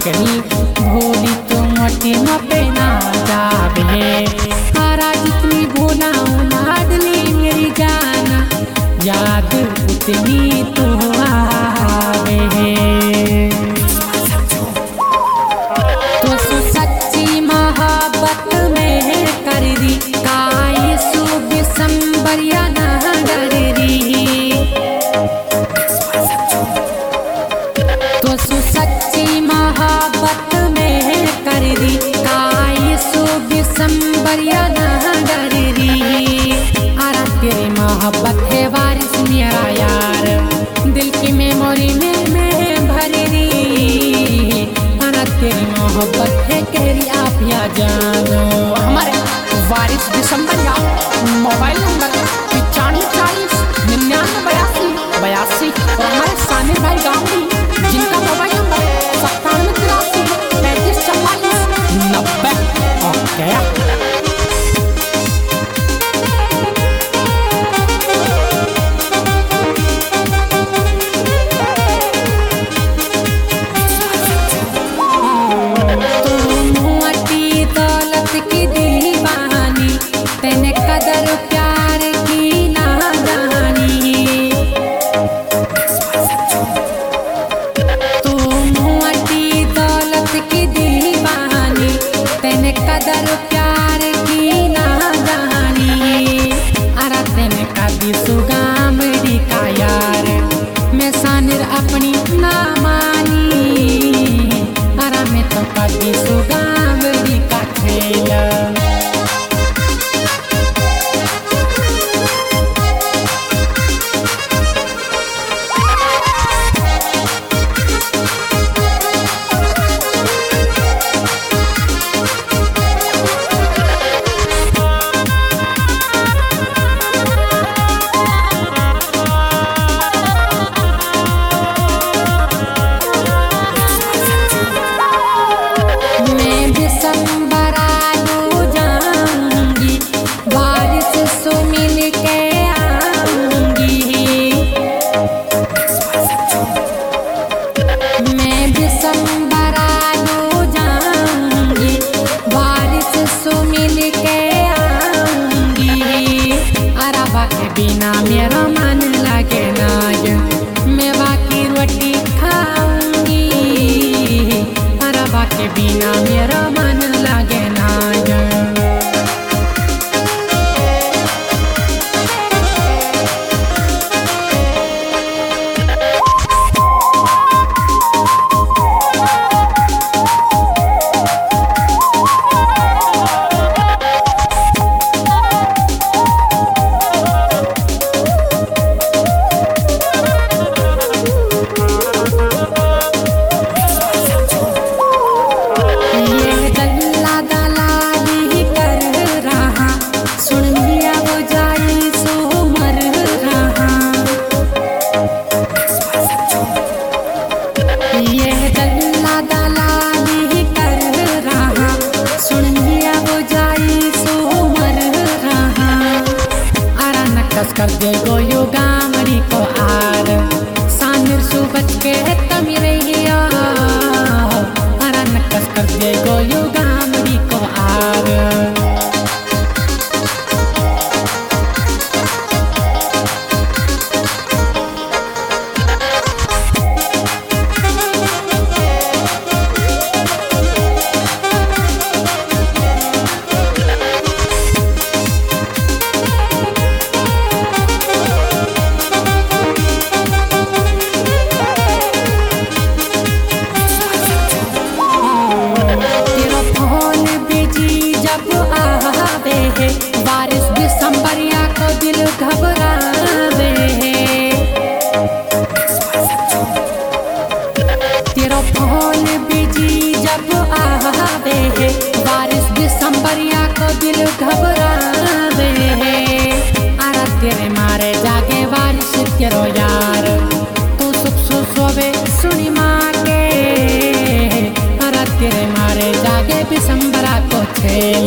करी भोली तो मटी न पे ना जावे हरा जितनी भोला लाडली मेरी जान याद उतनी तो आवे तो सच्ची मोहब्बत में कर दी काई सुब संबरिया ना डर दी तो सच्ची मोहब्बत में कर दी काई सुब संबरिया ना डर दी आरा तेरी मोहब्बत है वारिस मेरा यार दिल की मेमोरी में भर दी आरा तेरी मोहब्बत है कहरी आप या जानो हमारे वारिस दिसंबरिया मोबाइल नंबर 9540 99 82 और हमारे सामिर भाई गांधी जिनका मोबाइल नंबर 97 83 35 44 90 और गया कदर प्यार की ना जानी अरा तेन कदी सुगामड़ी का यार मैं सानिर अपनी ना मानी अरा मैं तो कदी सुगामड़ी का खेला बिना मेरा मन लगे ना मैं बाकी रोटी खाऊंगी अरबा के बिना मेरा मन लगे ना कर दे गोयो गामड़ी को आर सानिर सुबच के तमी रहिया अरा नकस कर दे गोयो गामड़ी को आर बारिश दिसंबरिया को दिल घबरावे तेरा फोन बिजी जब आवे बारिश दिसंबरिया को दिल घबरावे अरा तेरे मारे जागे बारिश तेरो यार तू सुख सोवे सुनी माँ के अरा तेरे मारे जागे दिसंबरा को खेल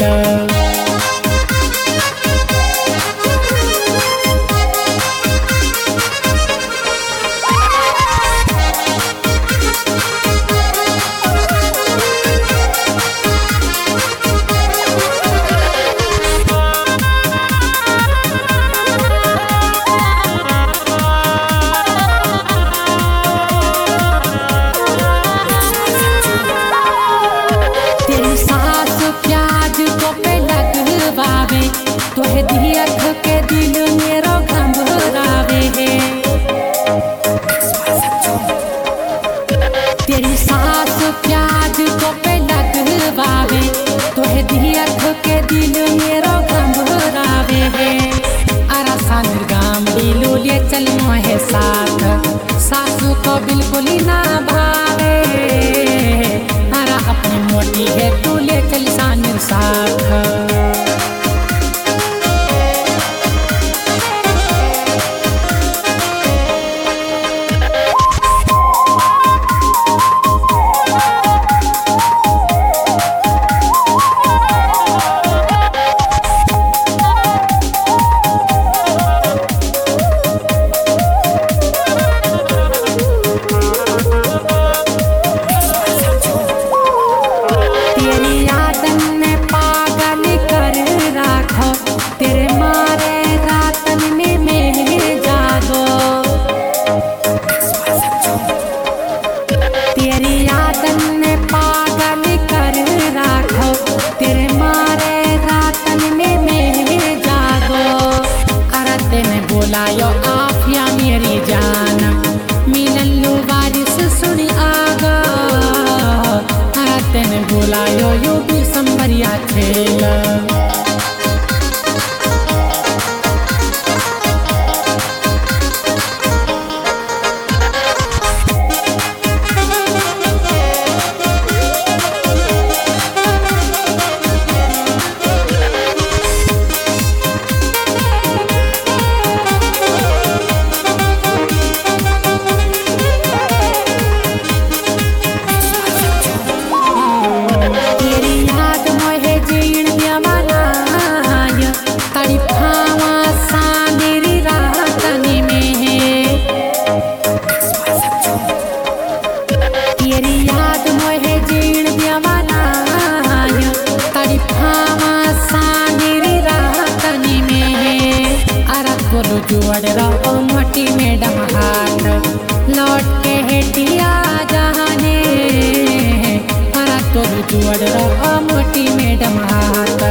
तेरी सास प्याज को पे लगवावे, तोहे दियख के दिल मेरो घबरावे है। अरा सानिर गाम बिलू ले चल मोहे साथ, सासू को बिल्कुल ही ना भावे। अरा अपनी मोटी है तू ले चल सानिर साथ। बोलायो आफिया मेरी जान, मिलन लो बारिश सुनी आगा। तेने बोलायो यो भी संबरिया खेल। जुआड़ रहो मोटी मैडम हाथ, लौट के हेटिया जाने। हरा तो जुआड़ रहो मोटी मैडम हाथ।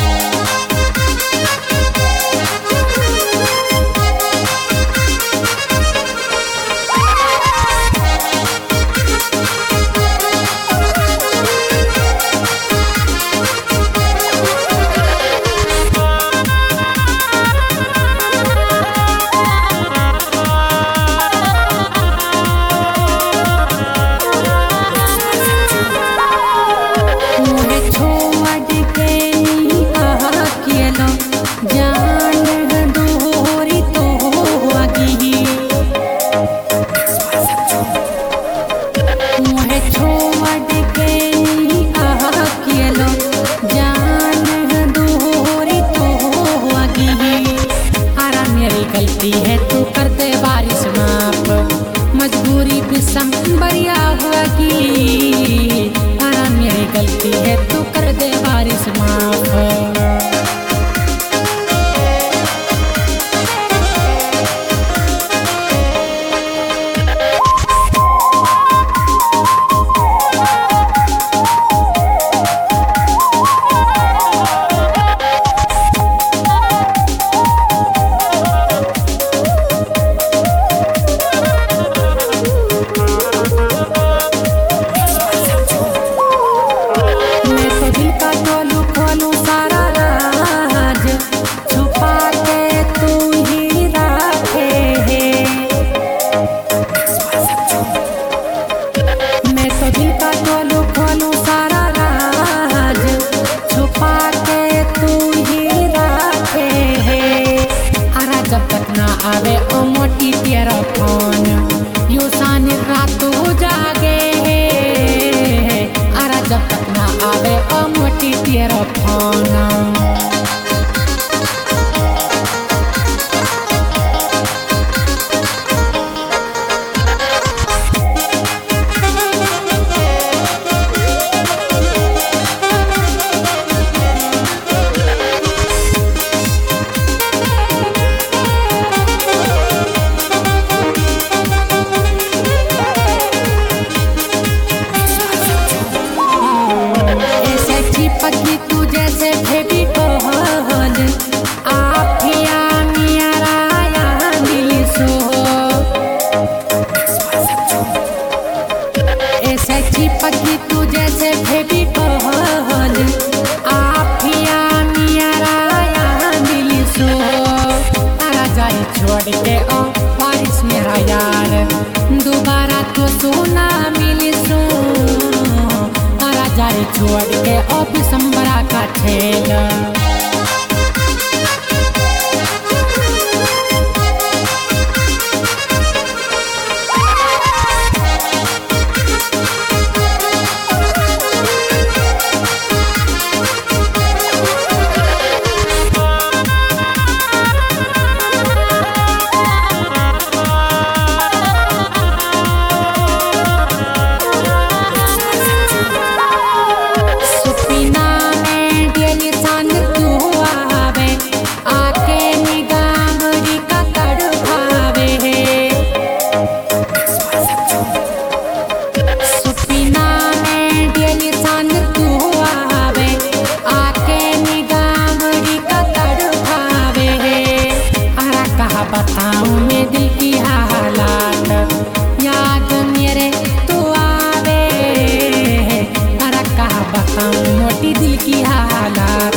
गलती है तू कर दे बारिश माप, मजबूरी भी संबरिया हुआ की। अरा मेरी गलती है तू कर दे बारिश माप। आवे ओ मोटी तेरा फोन, यू सानी रात हो जागे। अरा जब तक ना आवे ओ मोटी तेरा फोन। पकी तू जैसे बेबी को ऐसे चिपकी तू जैसे बेबी कहल आफिया मियारा मिली सो तारा जाए छोड़ के ओ बारिश मेरा यार दोबारा तो सोना मिली सो तारा जाए छोड़ के ओ दिसंबरा का ठेला बताऊं मैं दिल की हालात याद मेरे तो आवे अरे कहा बताऊं मोटी दिल की हालात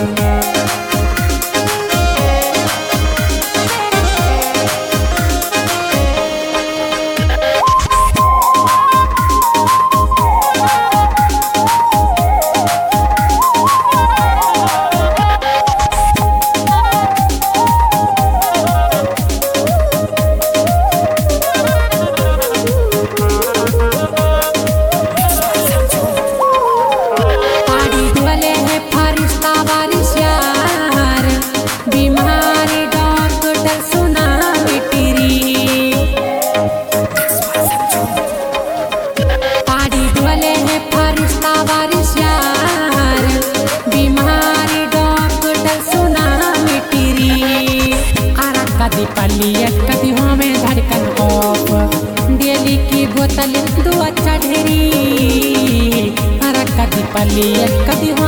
पलिया कभी हमें धड़कन ऑफ डेली की बोतल दो अच्छा ढेरी अरे कभी पलिया कभी